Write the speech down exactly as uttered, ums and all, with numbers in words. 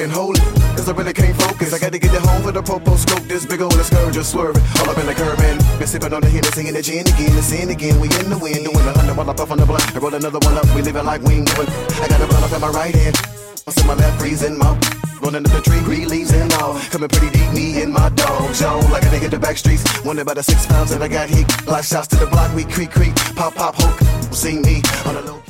can't hold it, cause I really can't focus. I gotta get it home with a popo scope. This big ol' scourge just swerving all up in the curb, man. Been sipping on the Hennessy and the gin again, the sin again. We in the wind, doing a hundred while I puff on the blunt. I roll another one up, we living like we ain't doing. I got a blunt up in my right hand, what's in my left, freezing mouth. Rolling up the tree, green leaves and all. Coming pretty deep, me and my dog, Joe. Like I hit the back streets. Wonder about the six pounds that I got heat. Block shots to the block, we creak, creak. Pop, pop, hook. See me on the low.